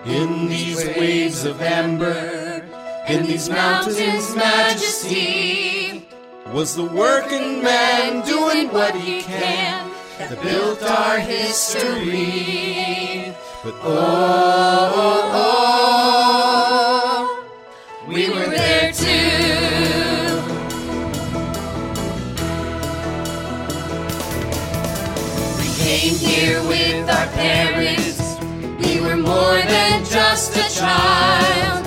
In these waves of amber, in these mountains' majesty, was the working man doing what he can that built our history. But we were there too. We came here with our parents. We were more than just a child.